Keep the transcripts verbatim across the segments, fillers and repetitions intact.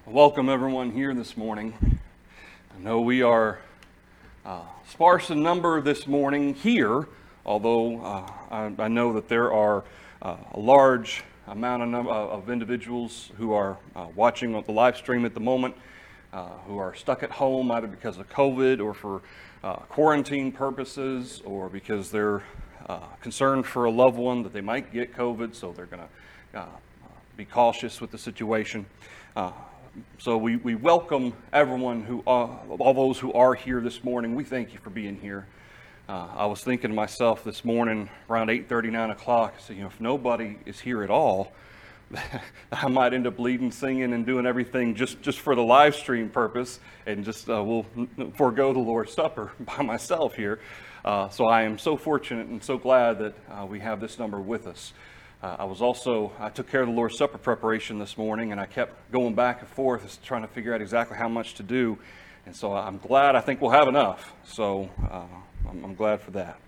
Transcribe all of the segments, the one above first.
Welcome everyone here this morning. I know we are uh, sparse in number this morning here, although uh, I, I know that there are uh, a large amount of, num- of individuals who are uh, watching the live stream at the moment, uh, who are stuck at home either because of COVID or for uh, quarantine purposes, or because they're uh, concerned for a loved one that they might get COVID, so they're going to uh, be cautious with the situation. Uh, So we, we welcome everyone who, uh, all those who are here this morning. We thank you for being here. Uh, I was thinking to myself this morning around eight thirty, nine o'clock, so, you know, if nobody is here at all, I might end up leading, singing, and doing everything just, just for the live stream purpose, and just uh, will forego the Lord's Supper by myself here. Uh, so I am so fortunate and so glad that uh, we have this number with us. Uh, I was also, I took care of the Lord's Supper preparation this morning, and I kept going back and forth trying to figure out exactly how much to do. And so I'm glad, I think we'll have enough. So uh, I'm, I'm glad for that.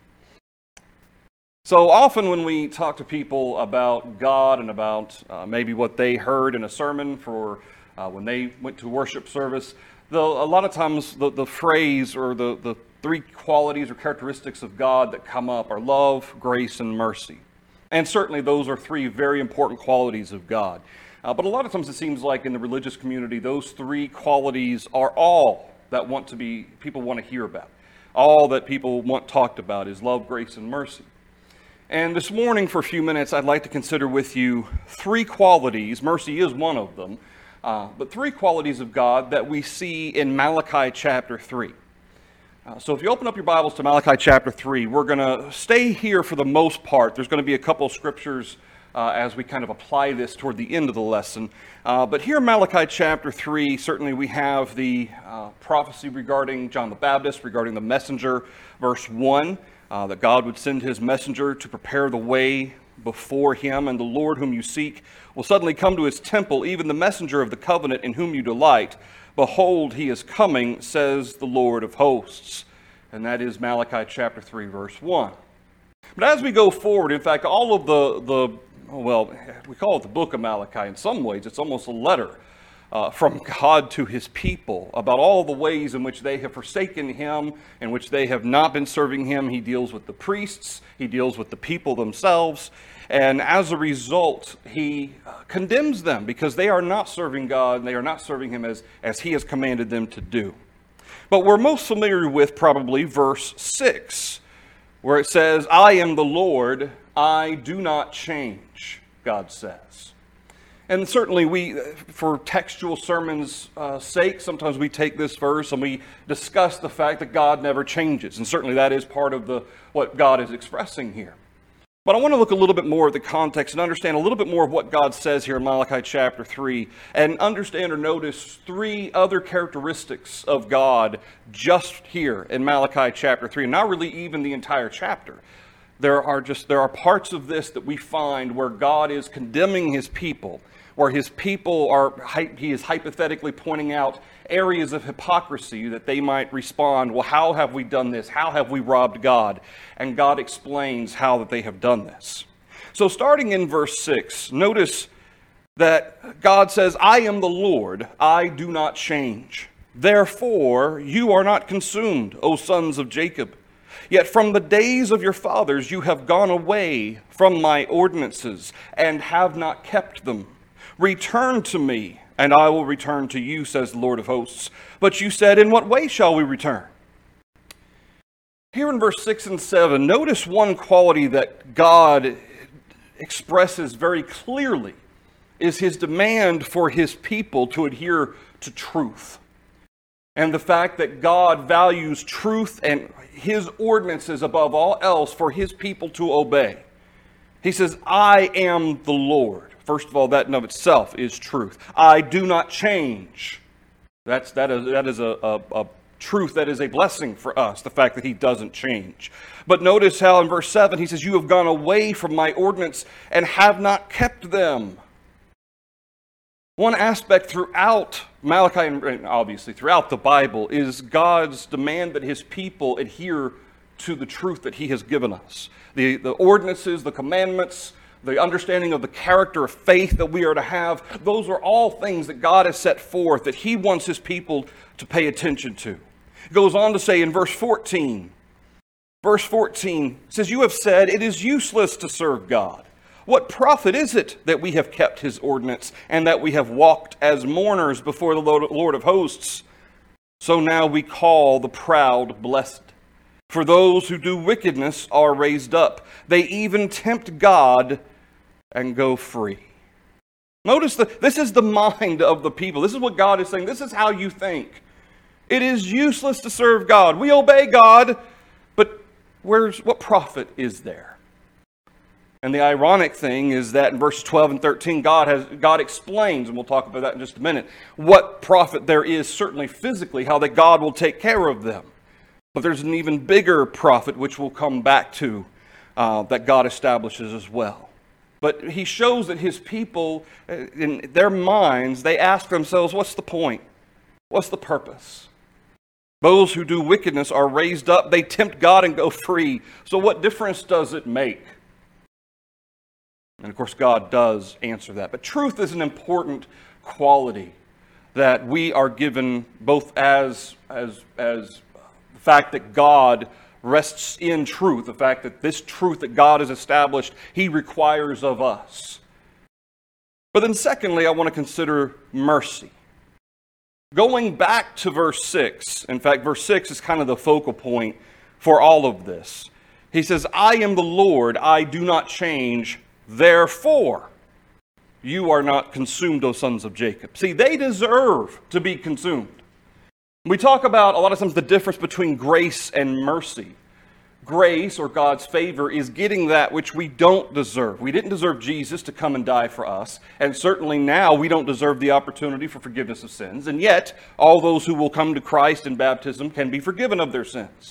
So often when we talk to people about God and about uh, maybe what they heard in a sermon for uh, when they went to worship service, the, a lot of times the, the phrase or the, the three qualities or characteristics of God that come up are love, grace, and mercy. And certainly those are three very important qualities of God. Uh, but a lot of times it seems like in the religious community, those three qualities are all that want to be, people want to hear about. All that people want talked about is love, grace, and mercy. And this morning for a few minutes, I'd like to consider with you three qualities, mercy is one of them, uh, but three qualities of God that we see in Malachi chapter three. Uh, so if you open up your Bibles to Malachi chapter three, we're going to stay here for the most part. There's going to be a couple of scriptures uh, as we kind of apply this toward the end of the lesson. Uh, but here in Malachi chapter three, certainly we have the uh, prophecy regarding John the Baptist, regarding the messenger, verse one, uh, that God would send his messenger to prepare the way before him, and the Lord whom you seek will suddenly come to his temple, even the messenger of the covenant in whom you delight. Behold, he is coming, says the Lord of hosts. And that is Malachi chapter three, verse one. But as we go forward, in fact, all of the, the well, we call it the book of Malachi. In some ways, it's almost a letter uh, from God to his people about all the ways in which they have forsaken him, in which they have not been serving him. He deals with the priests. He deals with the people themselves. And as a result, he condemns them because they are not serving God, and they are not serving him as, as he has commanded them to do. But we're most familiar with probably verse six, where it says, I am the Lord, I do not change, God says. And certainly we, for textual sermons' uh, sake, sometimes we take this verse and we discuss the fact that God never changes. And certainly that is part of the what God is expressing here. But I want to look a little bit more at the context and understand a little bit more of what God says here in Malachi chapter three, and understand or notice three other characteristics of God just here in Malachi chapter three, and not really even the entire chapter. There are just there are parts of this that we find where God is condemning his people, where his people are, he is hypothetically pointing out areas of hypocrisy that they might respond, well, how have we done this? How have we robbed God? And God explains how that they have done this. So starting in verse six, notice that God says, I am the Lord, I do not change. Therefore, you are not consumed, O sons of Jacob. Yet from the days of your fathers you have gone away from my ordinances and have not kept them. Return to me, and I will return to you, says the Lord of hosts. But you said, in what way shall we return? Here in verse six and seven, notice one quality that God expresses very clearly is his demand for his people to adhere to truth. And the fact that God values truth and his ordinances above all else for his people to obey. He says, I am the Lord. First of all, that in of itself is truth. I do not change. That's, that is, that is a, a, a truth that is a blessing for us, the fact that he doesn't change. But notice how in verse seven he says, you have gone away from my ordinance and have not kept them. One aspect throughout Malachi, and obviously throughout the Bible, is God's demand that his people adhere to the truth that he has given us. The, the ordinances, the commandments, the understanding of the character of faith that we are to have, those are all things that God has set forth that he wants his people to pay attention to. It goes on to say in verse fourteen, verse fourteen says, "You have said, it is useless to serve God. What profit is it that we have kept his ordinance and that we have walked as mourners before the Lord of hosts? So now we call the proud blessed. For those who do wickedness are raised up. They even tempt God and go free." Notice that this is the mind of the people. This is what God is saying. This is how you think. It is useless to serve God. We obey God, but where's what profit is there? And the ironic thing is that in verses twelve and thirteen, God has God explains, and we'll talk about that in just a minute, what profit there is, certainly physically, how that God will take care of them. But there's an even bigger profit, which we'll come back to, uh, that God establishes as well. But he shows that his people, in their minds, they ask themselves, what's the point? What's the purpose? Those who do wickedness are raised up. They tempt God and go free. So what difference does it make? And of course, God does answer that. But truth is an important quality that we are given both as, as, as the fact that God rests in truth, the fact that this truth that God has established, he requires of us. But then secondly, I want to consider mercy. Going back to verse six, in fact, verse six is kind of the focal point for all of this. He says, "I am the Lord, I do not change. Therefore, you are not consumed, O sons of Jacob." See, they deserve to be consumed. We talk about a lot of times the difference between grace and mercy. Grace, or God's favor, is getting that which we don't deserve. We didn't deserve Jesus to come and die for us, and certainly now we don't deserve the opportunity for forgiveness of sins, and yet all those who will come to Christ in baptism can be forgiven of their sins.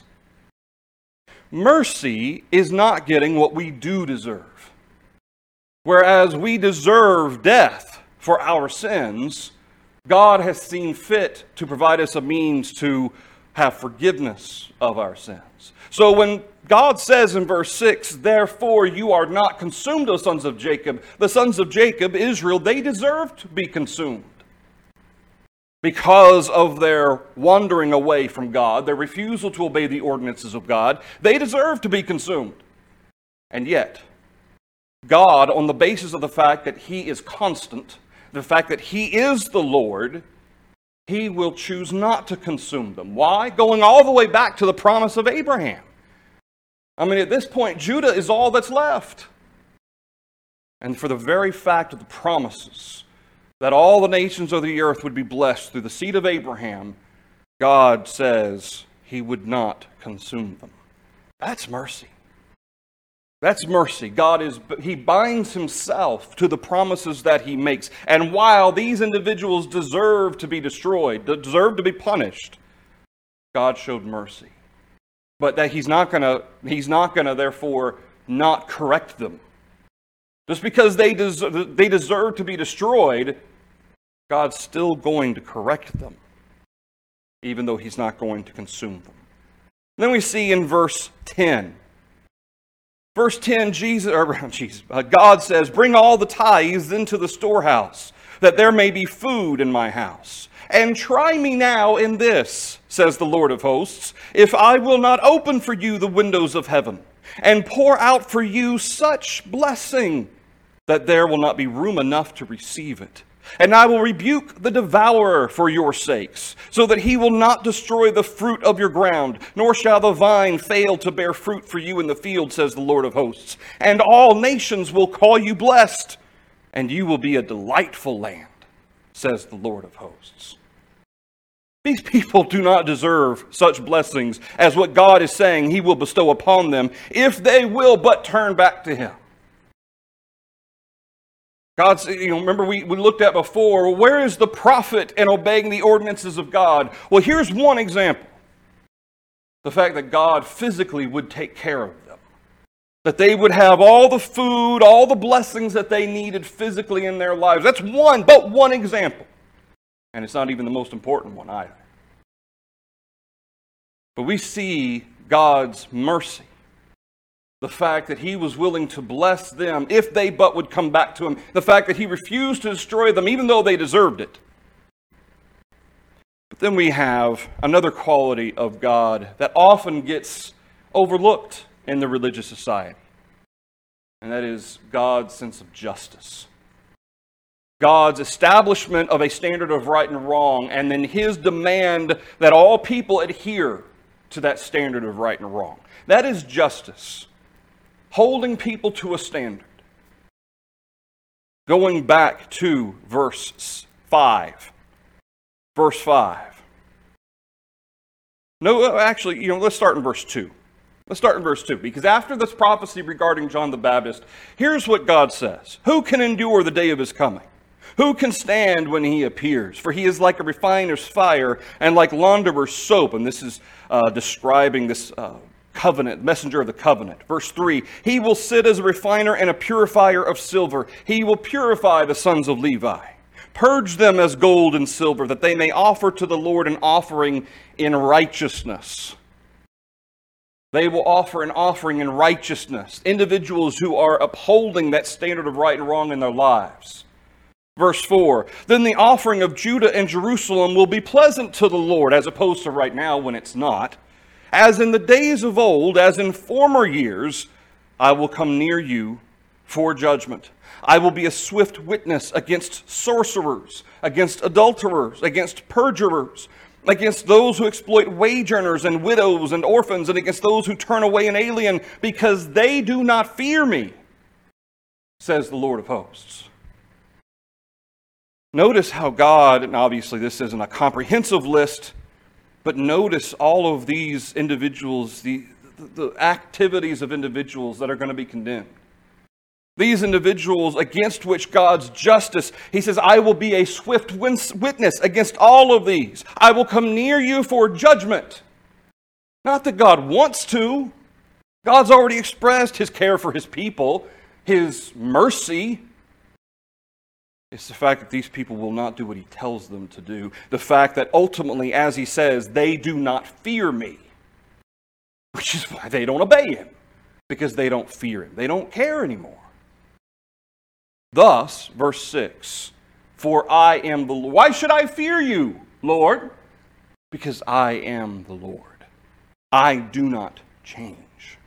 Mercy is not getting what we do deserve. Whereas we deserve death for our sins, God has seen fit to provide us a means to have forgiveness of our sins. So when God says in verse six, "Therefore you are not consumed, O sons of Jacob," the sons of Jacob, Israel, they deserve to be consumed. Because of their wandering away from God, their refusal to obey the ordinances of God, they deserve to be consumed. And yet, God, on the basis of the fact that he is constant, the fact that he is the Lord, he will choose not to consume them. Why? Going all the way back to the promise of Abraham. I mean, at this point, Judah is all that's left. And for the very fact of the promises that all the nations of the earth would be blessed through the seed of Abraham, God says he would not consume them. That's mercy. That's mercy. God is, he binds himself to the promises that he makes. And while these individuals deserve to be destroyed, deserve to be punished, God showed mercy. But that he's not gonna, he's not gonna therefore not correct them. Just because they deserve, they deserve to be destroyed, God's still going to correct them, even though he's not going to consume them. And then we see in verse ten, Verse ten, Jesus, or, Jesus, uh, God says, "Bring all the tithes into the storehouse, that there may be food in my house. And try me now in this, says the Lord of hosts, if I will not open for you the windows of heaven, and pour out for you such blessing, that there will not be room enough to receive it. And I will rebuke the devourer for your sakes, so that he will not destroy the fruit of your ground, nor shall the vine fail to bear fruit for you in the field, says the Lord of hosts. And all nations will call you blessed, and you will be a delightful land, says the Lord of hosts." These people do not deserve such blessings as what God is saying he will bestow upon them if they will but turn back to him. God's, you know, remember we, we looked at before, where is the profit in obeying the ordinances of God? Well, here's one example. The fact that God physically would take care of them. That they would have all the food, all the blessings that they needed physically in their lives. That's one, but one example. And it's not even the most important one either. But we see God's mercy The fact that he was willing to bless them if they but would come back to him. The fact that he refused to destroy them even though they deserved it. But then we have another quality of God that often gets overlooked in the religious society. And that is God's sense of justice. God's establishment of a standard of right and wrong, and then his demand that all people adhere to that standard of right and wrong. That is justice. Holding people to a standard. Going back to verse five. Verse five. No, actually, you know, let's start in verse two. Let's start in verse two, because after this prophecy regarding John the Baptist, here's what God says. Who can endure the day of his coming? Who can stand when he appears? For he is like a refiner's fire and like launderer's soap. And this is uh, describing this uh, covenant, messenger of the covenant. Verse three, he will sit as a refiner and a purifier of silver. He will purify the sons of Levi. Purge them as gold and silver, that they may offer to the Lord an offering in righteousness. They will offer an offering in righteousness. Individuals who are upholding that standard of right and wrong in their lives. Verse four, then the offering of Judah and Jerusalem will be pleasant to the Lord, as opposed to right now when it's not. As in the days of old, as in former years, I will come near you for judgment. I will be a swift witness against sorcerers, against adulterers, against perjurers, against those who exploit wage earners and widows and orphans, and against those who turn away an alien, because they do not fear me, says the Lord of hosts. Notice how God, and obviously this isn't a comprehensive list, but notice all of these individuals, the, the activities of individuals that are going to be condemned. These individuals against which God's justice, he says, I will be a swift witness against all of these. I will come near you for judgment. Not that God wants to. God's already expressed his care for his people, his mercy. It's the fact that these people will not do what he tells them to do. The fact that ultimately, as he says, they do not fear me. Which is why they don't obey him. Because they don't fear him. They don't care anymore. Thus, verse six, for I am the Lord. Why should I fear you, Lord? Because I am the Lord. I do not change.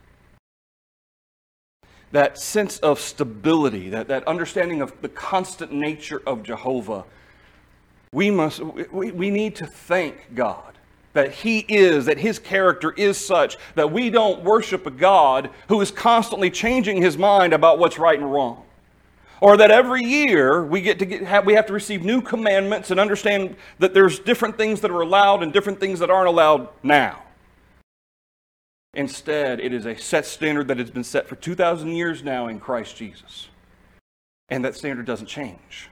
That sense of stability, that, that understanding of the constant nature of Jehovah, we must we, we need to thank God that he is, that his character is such that we don't worship a God who is constantly changing his mind about what's right and wrong. Or that every year we get to get have, we have to receive new commandments and understand that there's different things that are allowed and different things that aren't allowed now. Instead, it is a set standard that has been set for two thousand years now in Christ Jesus. And that standard doesn't change.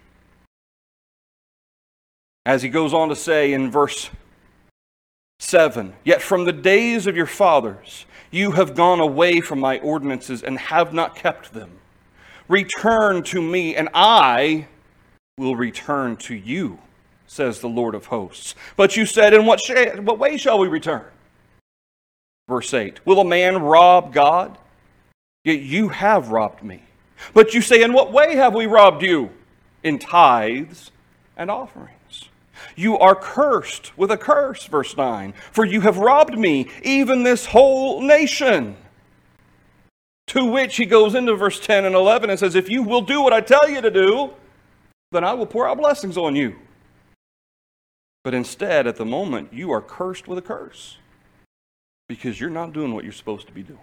As he goes on to say in verse seven, yet from the days of your fathers you have gone away from my ordinances and have not kept them. Return to me, and I will return to you, says the Lord of hosts. But you said, in what, sh- what way shall we return? Verse eight, will a man rob God? Yet you have robbed me. But you say, in what way have we robbed you? In tithes and offerings. You are cursed with a curse, verse nine, for you have robbed me, even this whole nation. To which he goes into verse ten and eleven and says, if you will do what I tell you to do, then I will pour out blessings on you. But instead, at the moment, you are cursed with a curse. Because you're not doing what you're supposed to be doing.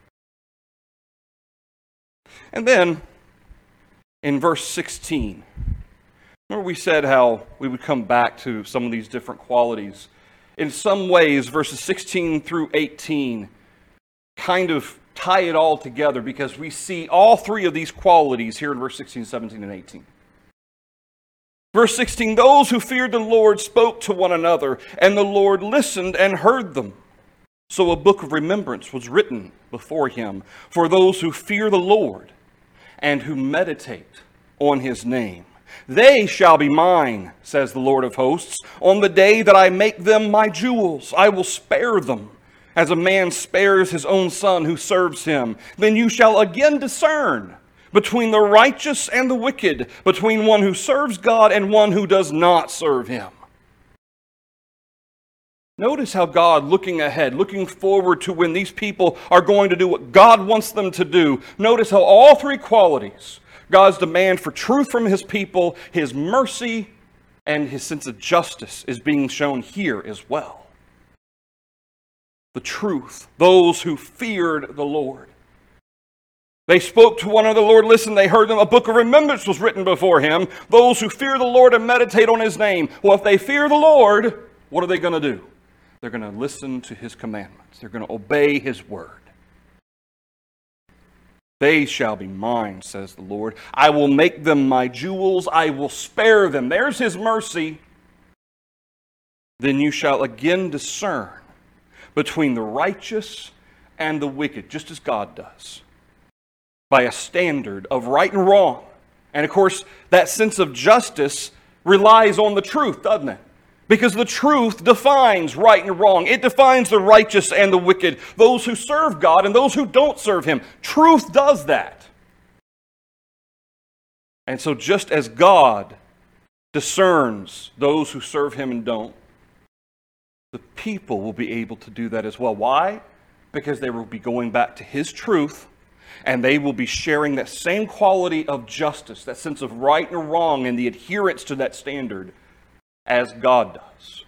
And then, in verse sixteen, remember we said how we would come back to some of these different qualities. In some ways, verses sixteen through eighteen kind of tie it all together because we see all three of these qualities here in verse sixteen, seventeen, and eighteen. Verse sixteen, those who feared the Lord spoke to one another, and the Lord listened and heard them. So a book of remembrance was written before him for those who fear the Lord and who meditate on his name. They shall be mine, says the Lord of hosts, on the day that I make them my jewels. I will spare them, as a man spares his own son who serves him, then you shall again discern between the righteous and the wicked, between one who serves God and one who does not serve him. Notice how God, looking ahead, looking forward to when these people are going to do what God wants them to do, notice how all three qualities, God's demand for truth from his people, his mercy, and his sense of justice, is being shown here as well. The truth, those who feared the Lord. They spoke to one another, Lord, listen, they heard them. A book of remembrance was written before him. Those who fear the Lord and meditate on his name. Well, if they fear the Lord, what are they going to do? They're going to listen to his commandments. They're going to obey his word. They shall be mine, says the Lord. I will make them my jewels. I will spare them. There's his mercy. Then you shall again discern between the righteous and the wicked, just as God does, by a standard of right and wrong. And of course, that sense of justice relies on the truth, doesn't it? Because the truth defines right and wrong. It defines the righteous and the wicked, those who serve God and those who don't serve him. Truth does that. And so just as God discerns those who serve him and don't, the people will be able to do that as well. Why? Because they will be going back to his truth, and they will be sharing that same quality of justice, that sense of right and wrong, and the adherence to that standard as God does.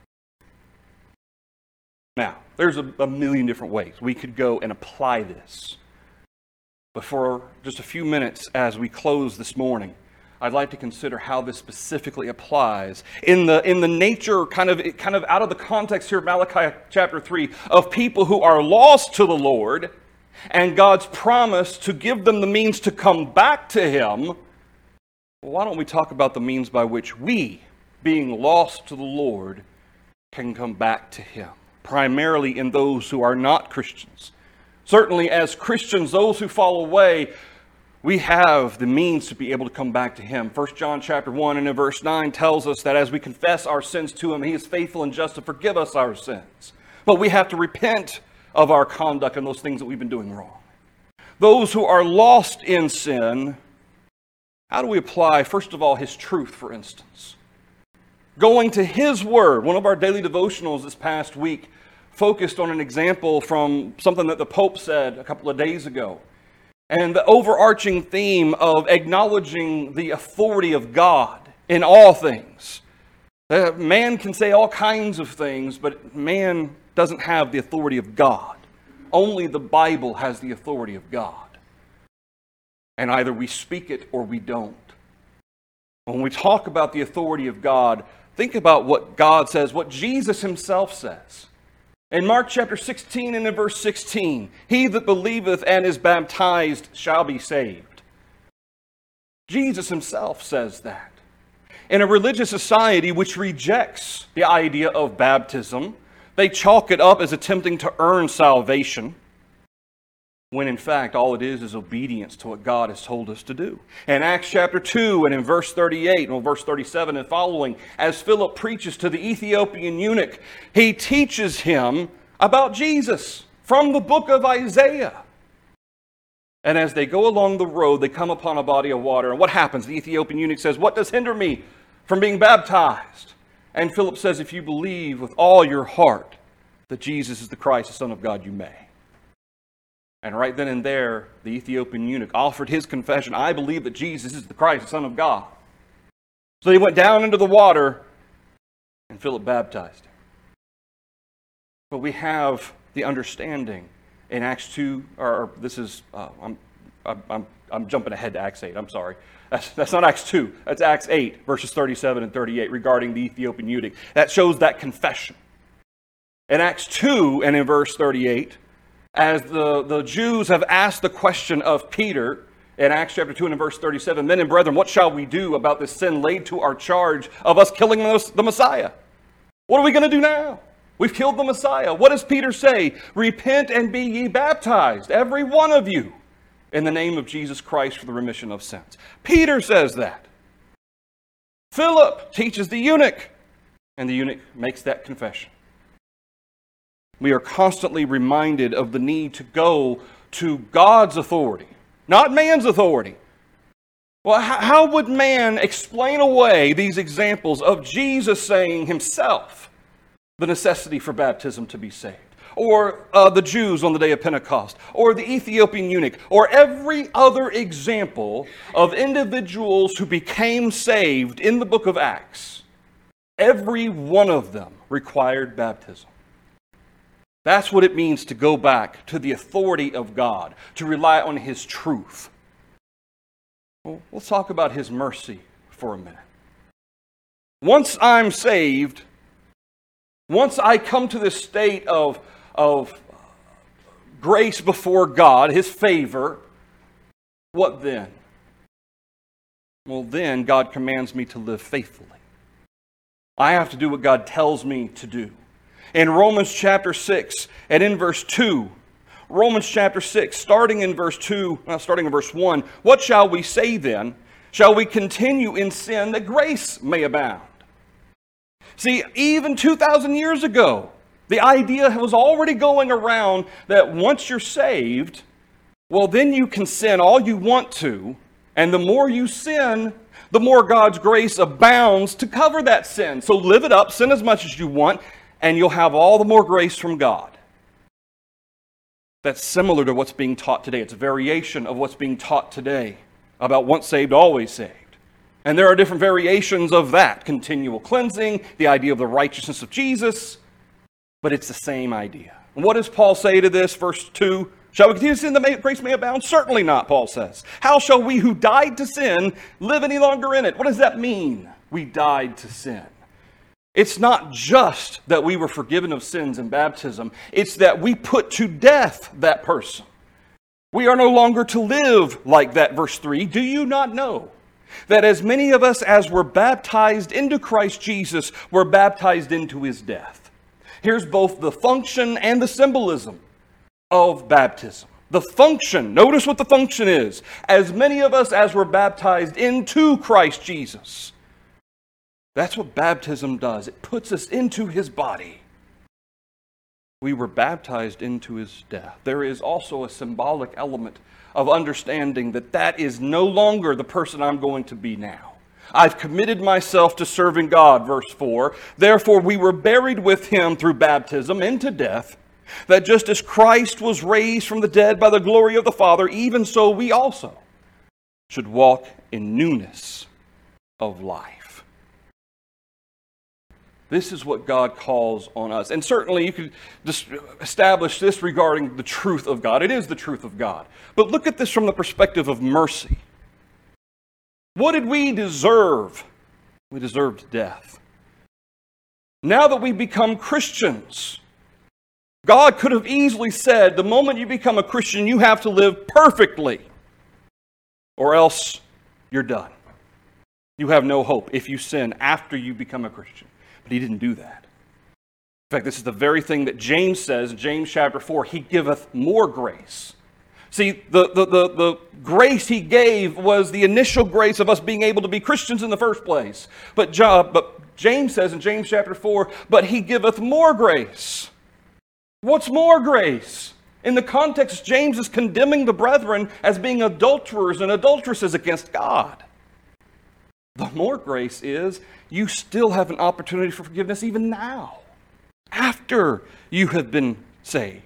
Now, there's a, a million different ways we could go and apply this. But for just a few minutes as we close this morning, I'd like to consider how this specifically applies in the in the nature, kind of kind of out of the context here of Malachi chapter three, of people who are lost to the Lord, and God's promise to give them the means to come back to him. Well, why don't we talk about the means by which we, being lost to the Lord, can come back to him, primarily in those who are not Christians. Certainly as Christians, those who fall away, we have the means to be able to come back to him. First John chapter one and in verse nine tells us that as we confess our sins to him, he is faithful and just to forgive us our sins. But we have to repent of our conduct and those things that we've been doing wrong. Those who are lost in sin, how do we apply, first of all, his truth, for instance? Going to his word. One of our daily devotionals this past week focused on an example from something that the Pope said a couple of days ago. And the overarching theme of acknowledging the authority of God in all things. Uh, man can say all kinds of things, but man doesn't have the authority of God. Only the Bible has the authority of God. And either we speak it or we don't. When we talk about the authority of God, think about what God says, what Jesus himself says. In Mark chapter sixteen and in verse sixteen, he that believeth and is baptized shall be saved. Jesus himself says that. In a religious society which rejects the idea of baptism, they chalk it up as attempting to earn salvation, when in fact all it is is obedience to what God has told us to do. In Acts chapter two and in verse thirty-eight, and verse thirty-seven and following, as Philip preaches to the Ethiopian eunuch, he teaches him about Jesus from the book of Isaiah. And as they go along the road, they come upon a body of water. And what happens? The Ethiopian eunuch says, "What does hinder me from being baptized?" And Philip says, "If you believe with all your heart that Jesus is the Christ, the Son of God, you may." And right then and there, the Ethiopian eunuch offered his confession, "I believe that Jesus is the Christ, the Son of God." So he went down into the water, and Philip baptized him. But we have the understanding in Acts two, or this is, uh, I'm, I'm, I'm jumping ahead to Acts eight, I'm sorry. That's, that's not Acts two, that's Acts eight, verses thirty-seven and thirty-eight, regarding the Ethiopian eunuch. That shows that confession. In Acts two and in verse thirty-eight, as the, the Jews have asked the question of Peter, in Acts chapter two and in verse thirty-seven, "Men and brethren, what shall we do about this sin laid to our charge of us killing the Messiah? What are we going to do now? We've killed the Messiah." What does Peter say? "Repent and be ye baptized, every one of you, in the name of Jesus Christ for the remission of sins." Peter says that. Philip teaches the eunuch, and the eunuch makes that confession. We are constantly reminded of the need to go to God's authority, not man's authority. Well, how would man explain away these examples of Jesus saying himself the necessity for baptism to be saved? Or uh, the Jews on the day of Pentecost, or the Ethiopian eunuch, or every other example of individuals who became saved in the book of Acts. Every one of them required baptism. That's what it means to go back to the authority of God, to rely on His truth. Well, let's talk about His mercy for a minute. Once I'm saved, once I come to this state of of grace before God, His favor, what then? Well, then God commands me to live faithfully. I have to do what God tells me to do. In Romans chapter six and in verse two, Romans chapter six, starting in verse two, uh, starting in verse one, what shall we say then? Shall we continue in sin that grace may abound? See, even two thousand years ago, the idea was already going around that once you're saved, well, then you can sin all you want to, and the more you sin, the more God's grace abounds to cover that sin. So live it up, sin as much as you want, and you'll have all the more grace from God. That's similar to what's being taught today. It's a variation of what's being taught today about once saved, always saved. And there are different variations of that. Continual cleansing, the idea of the righteousness of Jesus. But it's the same idea. And what does Paul say to this? Verse two, shall we continue to sin that grace may abound? Certainly not, Paul says. How shall we who died to sin live any longer in it? What does that mean, we died to sin? It's not just that we were forgiven of sins in baptism. It's that we put to death that person. We are no longer to live like that. Verse three, do you not know that as many of us as were baptized into Christ Jesus were baptized into His death? Here's both the function and the symbolism of baptism. The function, notice what the function is. As many of us as were baptized into Christ Jesus. That's what baptism does. It puts us into His body. We were baptized into His death. There is also a symbolic element of understanding that that is no longer the person I'm going to be now. I've committed myself to serving God, verse four. Therefore we were buried with Him through baptism into death, that just as Christ was raised from the dead by the glory of the Father, even so we also should walk in newness of life. This is what God calls on us. And certainly you could just establish this regarding the truth of God. It is the truth of God. But look at this from the perspective of mercy. What did we deserve? We deserved death. Now that we become Christians, God could have easily said, the moment you become a Christian, you have to live perfectly, or else you're done. You have no hope if you sin after you become a Christian. But He didn't do that. In fact, this is the very thing that James says in James chapter four, He giveth more grace. See, the, the, the, the grace He gave was the initial grace of us being able to be Christians in the first place. But, John, but James says in James chapter four, but He giveth more grace. What's more grace? In the context, James is condemning the brethren as being adulterers and adulteresses against God. The more grace is you still have an opportunity for forgiveness even now, after you have been saved.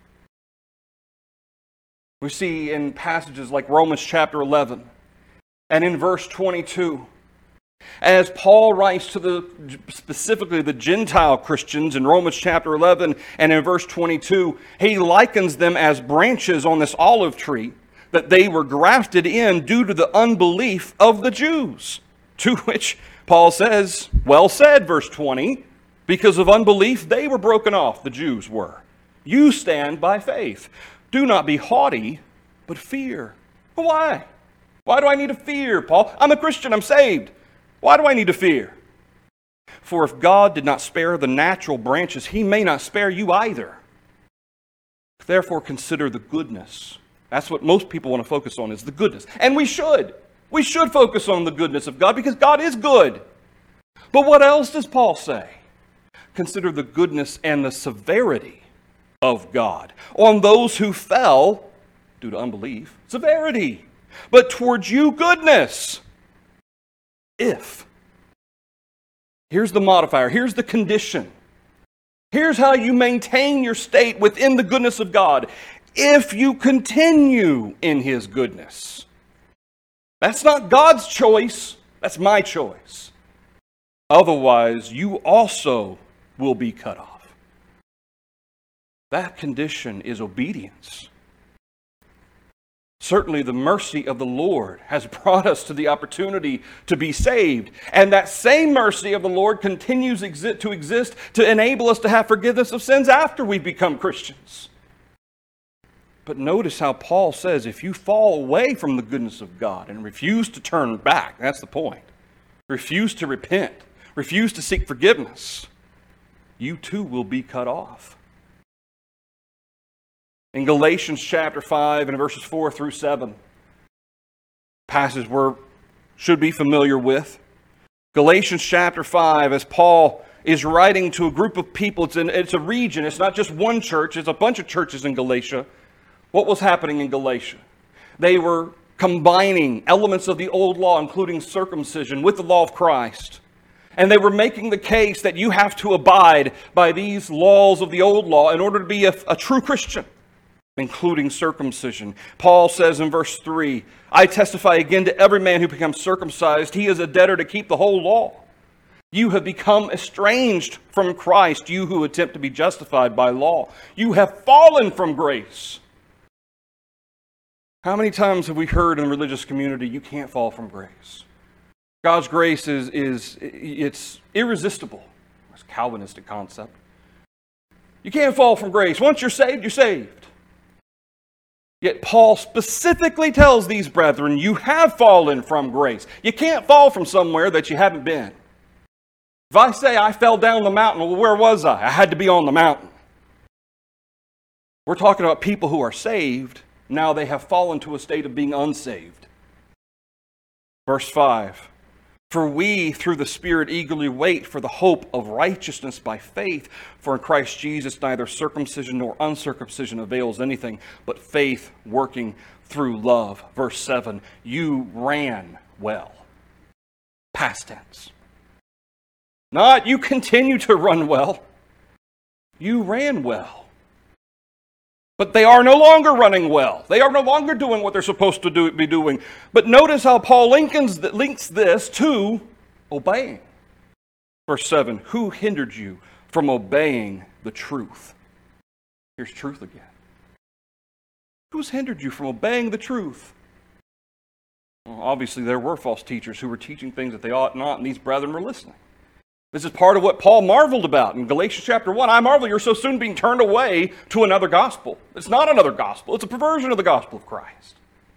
We see in passages like Romans chapter eleven and in verse twenty-two, as Paul writes to the specifically the Gentile Christians in Romans chapter eleven and in verse twenty-two, he likens them as branches on this olive tree that they were grafted in due to the unbelief of the Jews. To which Paul says, well said, verse twenty, because of unbelief they were broken off, the Jews were. You stand by faith. Do not be haughty, but fear. Why? Why do I need to fear, Paul? I'm a Christian, I'm saved. Why do I need to fear? For if God did not spare the natural branches, He may not spare you either. Therefore consider the goodness. That's what most people want to focus on, is the goodness. And we should. We should focus on the goodness of God because God is good. But what else does Paul say? Consider the goodness and the severity of God. On those who fell, due to unbelief, severity. But towards you, goodness. If. Here's the modifier. Here's the condition. Here's how you maintain your state within the goodness of God. If you continue in His goodness. That's not God's choice. That's my choice. Otherwise, you also will be cut off. That condition is obedience. Certainly the mercy of the Lord has brought us to the opportunity to be saved. And that same mercy of the Lord continues exi- to exist to enable us to have forgiveness of sins after we become Christians. But notice how Paul says, if you fall away from the goodness of God and refuse to turn back, that's the point. Refuse to repent, refuse to seek forgiveness, you too will be cut off. In Galatians chapter five and verses four through seven, passage we're should be familiar with. Galatians chapter five, as Paul is writing to a group of people, it's, an, it's a region, it's not just one church, it's a bunch of churches in Galatia. What was happening in Galatia? They were combining elements of the old law, including circumcision, with the law of Christ. And they were making the case that you have to abide by these laws of the old law in order to be a, a true Christian, including circumcision. Paul says in verse three, I testify again to every man who becomes circumcised, he is a debtor to keep the whole law. You have become estranged from Christ, you who attempt to be justified by law. You have fallen from grace. How many times have we heard in the religious community, you can't fall from grace? God's grace is, is it's irresistible. It's a Calvinistic concept. You can't fall from grace. Once you're saved, you're saved. Yet Paul specifically tells these brethren, you have fallen from grace. You can't fall from somewhere that you haven't been. If I say I fell down the mountain, well, where was I? I had to be on the mountain. We're talking about people who are saved. Now they have fallen to a state of being unsaved. Verse five, for we through the Spirit eagerly wait for the hope of righteousness by faith. For in Christ Jesus neither circumcision nor uncircumcision avails anything, but faith working through love. Verse seven, you ran well. Past tense. Not you continue to run well. You ran well. But they are no longer running well. They are no longer doing what they're supposed to do, be doing. But notice how Paul links, links this to obeying. Verse seven, who hindered you from obeying the truth? Here's truth again. Who's hindered you from obeying the truth? Well, obviously there were false teachers who were teaching things that they ought not, and these brethren were listening. This is part of what Paul marveled about in Galatians chapter one. I marvel you're so soon being turned away to another gospel. It's not another gospel. It's a perversion of the gospel of Christ.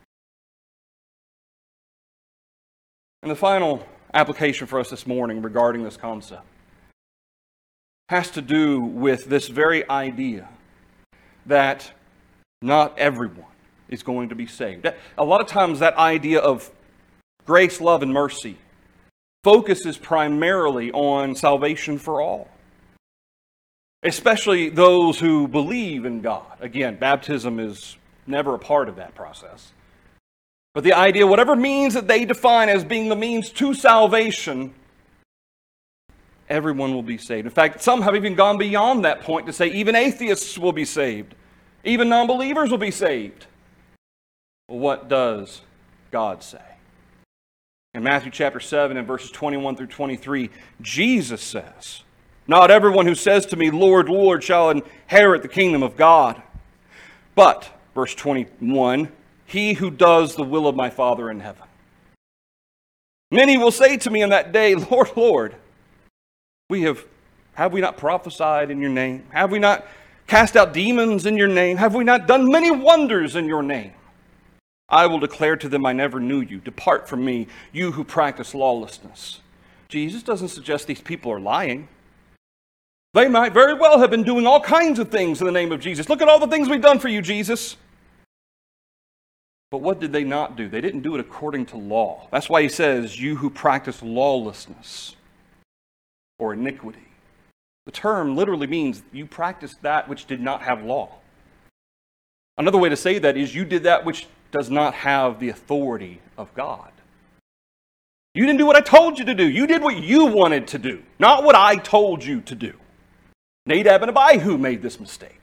And the final application for us this morning regarding this concept has to do with this very idea that not everyone is going to be saved. A lot of times that idea of grace, love, and mercy focuses primarily on salvation for all, especially those who believe in God. Again, baptism is never a part of that process. But the idea, whatever means that they define as being the means to salvation, everyone will be saved. In fact, some have even gone beyond that point to say even atheists will be saved. Even non-believers will be saved. Well, what does God say? In Matthew chapter seven and verses twenty-one through twenty-three, Jesus says, not everyone who says to me, Lord, Lord, shall inherit the kingdom of God. But, verse twenty-one, he who does the will of my Father in heaven. Many will say to me in that day, Lord, Lord, we have, have we not prophesied in your name? Have we not cast out demons in your name? Have we not done many wonders in your name? I will declare to them, I never knew you. Depart from me, you who practice lawlessness. Jesus doesn't suggest these people are lying. They might very well have been doing all kinds of things in the name of Jesus. Look at all the things we've done for you, Jesus. But what did they not do? They didn't do it according to law. That's why he says, you who practice lawlessness or iniquity. The term literally means you practiced that which did not have law. Another way to say that is you did that which does not have the authority of God. You didn't do what I told you to do. You did what you wanted to do, not what I told you to do. Nadab and Abihu made this mistake.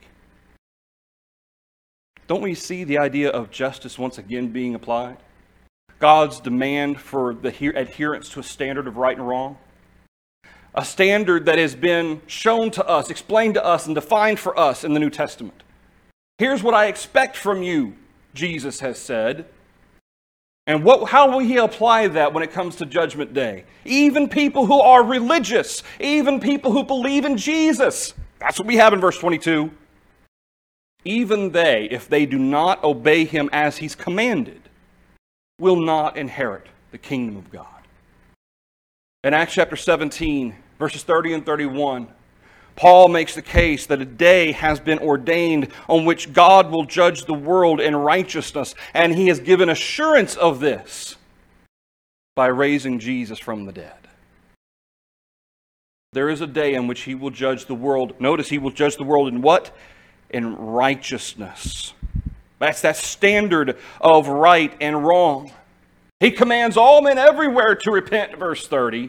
Don't we see the idea of justice once again being applied? God's demand for the adherence to a standard of right and wrong. A standard that has been shown to us, explained to us, and defined for us in the New Testament. Here's what I expect from you, Jesus has said. And what, how will he apply that when it comes to Judgment Day? Even people who are religious, even people who believe in Jesus. That's what we have in verse twenty-two. Even they, if they do not obey him as he's commanded, will not inherit the kingdom of God. In Acts chapter seventeen, verses thirty and thirty-one, Paul makes the case that a day has been ordained on which God will judge the world in righteousness, and he has given assurance of this by raising Jesus from the dead. There is a day in which he will judge the world. Notice he will judge the world in what? In righteousness. That's that standard of right and wrong. He commands all men everywhere to repent, verse thirty.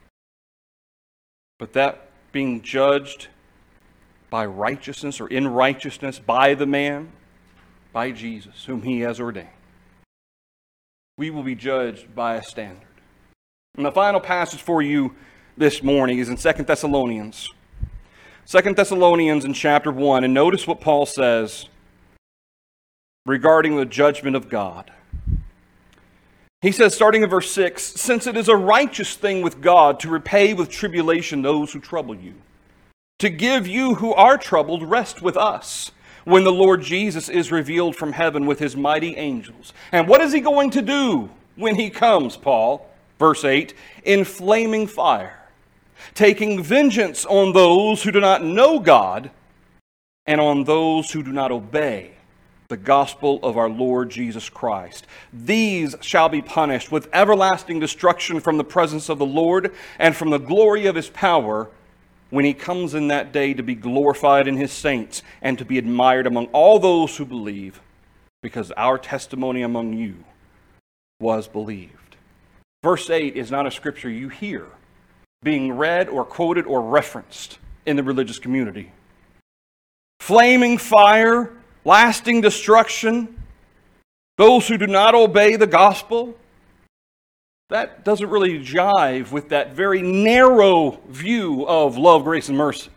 But that being judged by righteousness or in righteousness by the man, by Jesus, whom he has ordained. We will be judged by a standard. And the final passage for you this morning is in Second Thessalonians. Second Thessalonians in chapter one, and notice what Paul says regarding the judgment of God. He says, starting in verse six, since it is a righteous thing with God to repay with tribulation those who trouble you, to give you who are troubled rest with us, when the Lord Jesus is revealed from heaven with his mighty angels. And what is he going to do when he comes, Paul? Verse eight, in flaming fire, taking vengeance on those who do not know God, and on those who do not obey the gospel of our Lord Jesus Christ. These shall be punished with everlasting destruction from the presence of the Lord and from the glory of his power, when he comes in that day to be glorified in his saints and to be admired among all those who believe, because our testimony among you was believed. Verse eight is not a scripture you hear being read or quoted or referenced in the religious community. Flaming fire, lasting destruction, those who do not obey the gospel. That doesn't really jive with that very narrow view of love, grace, and mercy.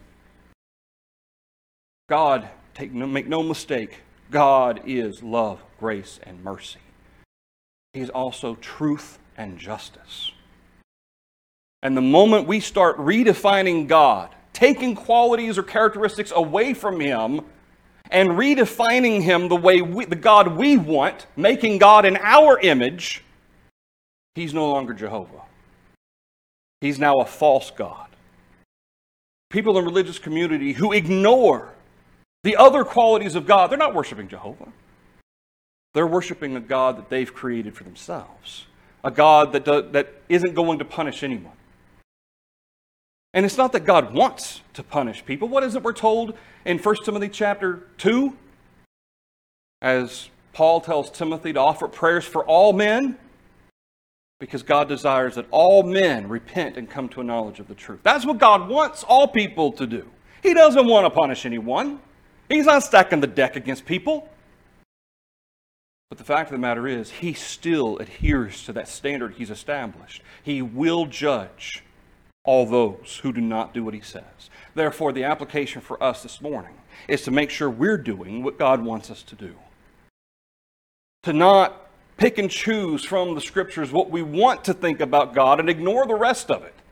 God, take no, make no mistake, God is love, grace, and mercy. He is also truth and justice. And the moment we start redefining God, taking qualities or characteristics away from him, and redefining him the way we, the God we want, making God in our image, he's no longer Jehovah. He's now a false God. People in religious community who ignore the other qualities of God, they're not worshiping Jehovah. They're worshiping a God that they've created for themselves. A God that, do, that isn't going to punish anyone. And it's not that God wants to punish people. What is it we're told in First Timothy chapter two? As Paul tells Timothy to offer prayers for all men, because God desires that all men repent and come to a knowledge of the truth. That's what God wants all people to do. He doesn't want to punish anyone. He's not stacking the deck against people. But the fact of the matter is, he still adheres to that standard he's established. He will judge all those who do not do what he says. Therefore, the application for us this morning is to make sure we're doing what God wants us to do. To not pick and choose from the scriptures what we want to think about God and ignore the rest of it.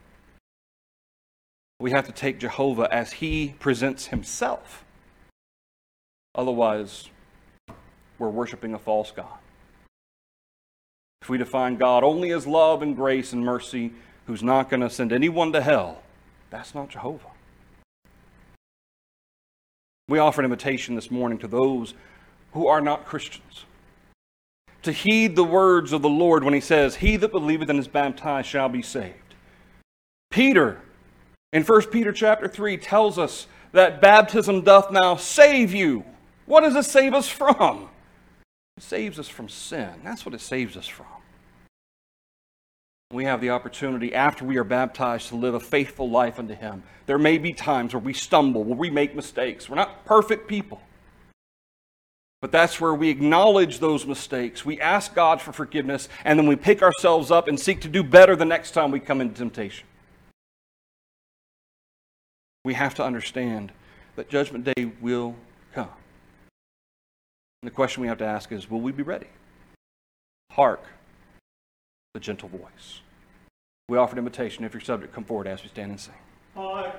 We have to take Jehovah as he presents himself. Otherwise, we're worshiping a false God. If we define God only as love and grace and mercy, who's not going to send anyone to hell, that's not Jehovah. We offer an invitation this morning to those who are not Christians to heed the words of the Lord when he says, he that believeth and is baptized shall be saved. Peter And First Peter chapter three tells us that baptism doth now save you. What does it save us from? It saves us from sin. That's what it saves us from. We have the opportunity after we are baptized to live a faithful life unto Him. There may be times where we stumble, where we make mistakes. We're not perfect people. But that's where we acknowledge those mistakes. We ask God for forgiveness, and then we pick ourselves up and seek to do better the next time we come into temptation. We have to understand that Judgment Day will come. And the question we have to ask is, will we be ready? Hark the gentle voice. We offer an invitation. If you're subject, come forward as we stand and sing.